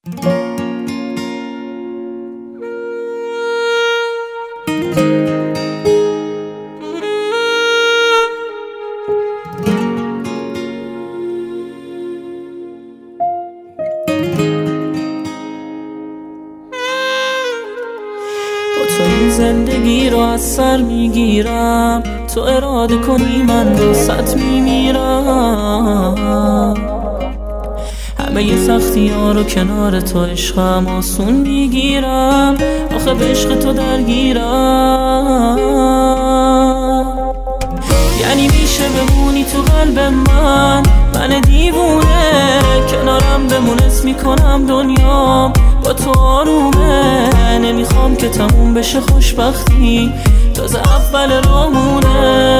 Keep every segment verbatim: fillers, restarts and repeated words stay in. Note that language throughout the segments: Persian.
تو این زندگی رو از سر میگیرم، تو اراده کنی من واسط میمیرم. همه ی سختی ها رو کنار تو عشقم آسون میگیرم، آخه به عشق تو درگیرم. یعنی میشه بمونی تو قلب من، من دیوونه کنارم بمون، اسم میکنم دنیام با تو آرومه. نمیخوام که تموم بشه خوشبختی، تازه اول رامونه.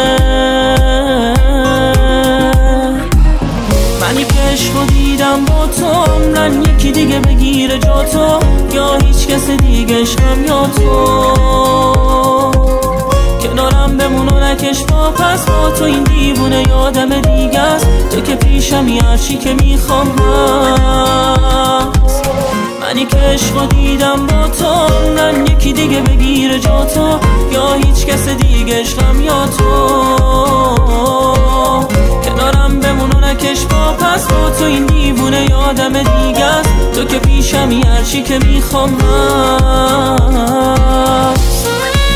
منی که عشقو دیدم با تو، عمرن یکی دیگه بگیره جا تو، یا هیچ کس دیگه عشقم یا تو. کنارم بمون و نکش با پس، با تو این دیوونه یادم دیگه است. تو که پیشمی هرچی که میخوام هست. منی که عشقو دیدم با تو، عمرن یکی دیگه بگیره جا تو، یا هیچ کس دیگه عشقم یا تو. کنارم بمون و نکش با پس، با تو این دیوونه یادم دیگه است. تو که پیشمی هرچی که میخوام هست.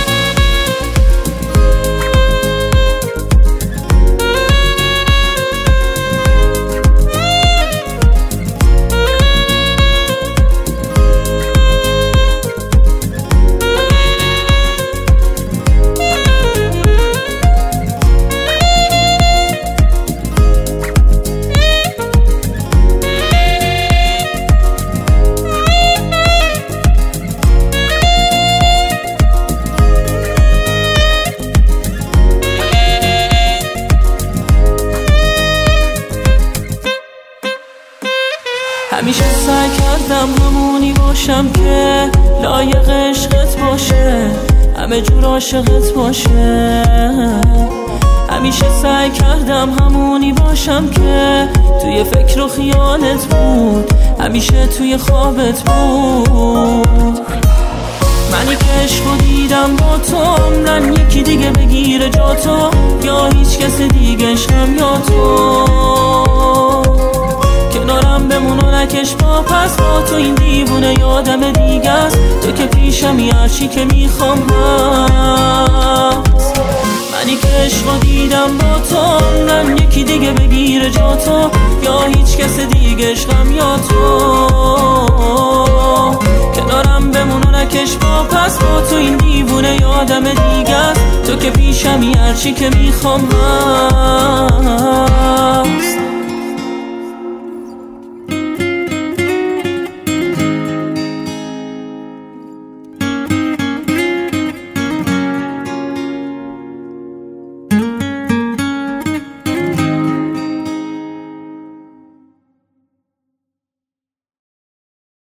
همیشه سعی کردم همونی باشم که لایق عشقت باشه، همه جور عاشقت باشه. همیشه سعی کردم همونی باشم که توی فکر و خیالت بود، همیشه توی خوابت بود. منی که عشقو دیدم با تو، عمرن یکی دیگه بگیره جا تو، یا هیچ کس دیگه عشقم یا تو. کنارم بمون و نکش با پس، با تو این دیوونه یادم دیگه است. تو که پیشمی هرچی که میخوام هست. منی که عشقو دیدم با تو، عمرن یکی دیگه بگیره جا تو، یا هیچ کس دیگه عشقم یا تو. کنارم بمون و نکش با پس، با تو این دیوونه یادم دیگه است. تو که پیشمی هرچی که میخوام هست.